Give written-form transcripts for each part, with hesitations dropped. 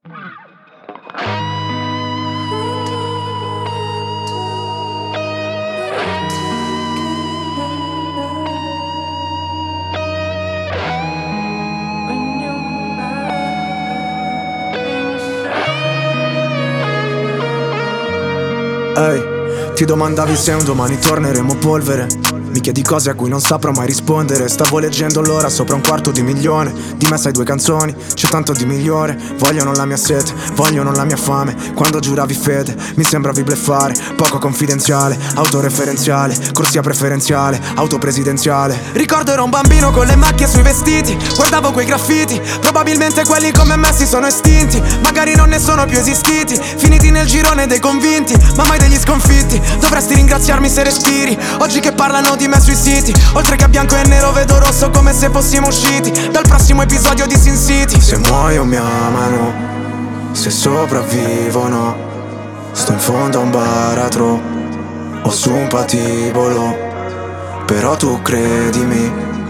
Ehi, ti domandavi se un domani torneremo polvere. Mi chiedi cose a cui non saprò mai rispondere. Stavo leggendo l'ora sopra 250.000.000. Di me sai 2 canzoni, c'è tanto di migliore. Vogliono la mia sete, vogliono la mia fame. Quando giuravi fede, mi sembravi bleffare. Poco confidenziale, autoreferenziale, corsia preferenziale, autopresidenziale. Ricordo ero un bambino con le macchie sui vestiti. Guardavo quei graffiti, probabilmente quelli come me si sono estinti. Magari non ne sono più esistiti, finiti nel girone dei convinti, ma mai degli sconfitti. Dovresti ringraziarmi se respiri, oggi che parlano di me sui siti. Oltre che a bianco e nero vedo rosso come se fossimo usciti dal prossimo episodio di Sin City. Se muoio mi amano, se sopravvivono, sto in fondo a un baratro o su un patibolo. Però tu credimi,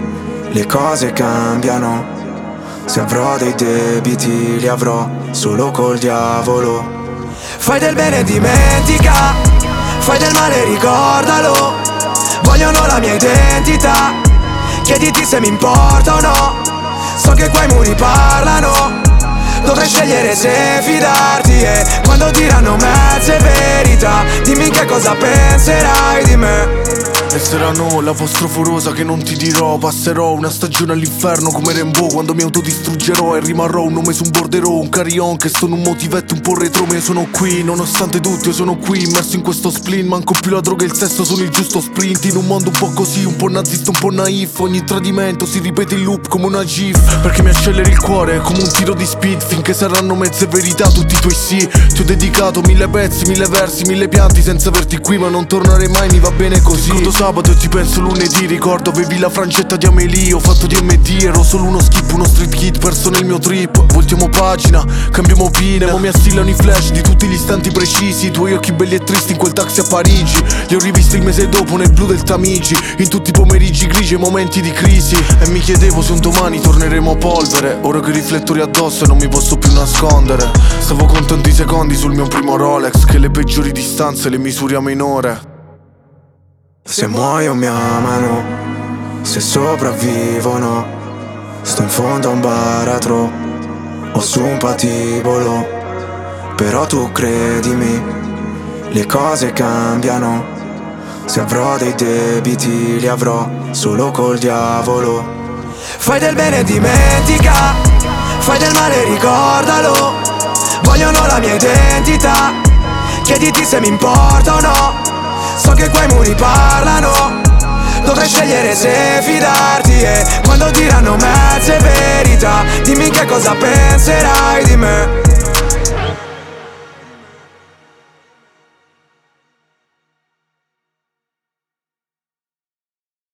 le cose cambiano. Se avrò dei debiti li avrò solo col diavolo. Fai del bene dimentica, fai del male ricordalo. Vogliono la mia identità, chiediti se mi importa o no. So che quei muri parlano, dovrei scegliere se fidarti. E quando diranno mezze verità, dimmi che cosa penserai di me. E saranno l'apostroforosa che non ti dirò. Passerò una stagione all'inferno come Rainbow, quando mi autodistruggerò e rimarrò un nome su un borderò. Un carillon che sono un motivetto un po' retro. Me ne sono qui, nonostante tutto io sono qui, immerso in questo spleen. Manco più la droga e il sesso, sono il giusto sprint. In un mondo un po' così, un po' nazista, un po' naif. Ogni tradimento si ripete in loop come una gif, perché mi acceleri il cuore come un tiro di speed. Finché saranno mezze verità tutti i tuoi sì. Ti ho dedicato 1000 pezzi, 1000 versi, 1000 pianti senza averti qui, ma non tornerei mai, mi va bene così. Sabato e ti penso lunedì, ricordo avevi la frangetta di Amelie. Ho fatto di MD, ero solo uno skip, uno street kid perso nel mio trip. Voltiamo pagina, cambiamo pin, mo mi assillano i flash di tutti gli istanti precisi. I tuoi occhi belli e tristi in quel taxi a Parigi, li ho rivisti il mese dopo nel blu del Tamigi. In tutti i pomeriggi grigi e momenti di crisi. E mi chiedevo se un domani torneremo a polvere. Ora che i riflettori addosso e non mi posso più nascondere. Stavo contando i secondi sul mio primo Rolex, che le peggiori distanze le misuriamo in ore. Se muoio mi amano, se sopravvivono, sto in fondo a un baratro o su un patibolo. Però tu credimi, le cose cambiano. Se avrò dei debiti li avrò solo col diavolo. Fai del bene dimentica, fai del male ricordalo. Vogliono la mia identità, chiediti se mi importa o no. So che quei muri parlano, dovrei scegliere se fidarti. E quando diranno mezze verità, dimmi che cosa penserai di me.